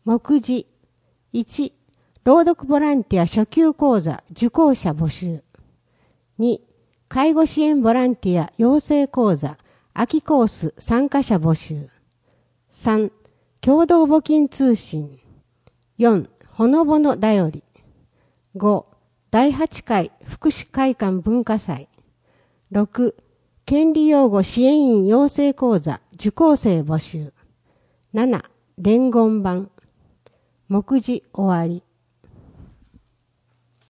目次。1、朗読ボランティア初級講座受講者募集。2、介護支援ボランティア養成講座秋コース参加者募集。3、共同募金通信。4、ほのぼのだより。5、第8回福祉会館文化祭。6、権利擁護支援員養成講座受講生募集。7、伝言版。目次終わり。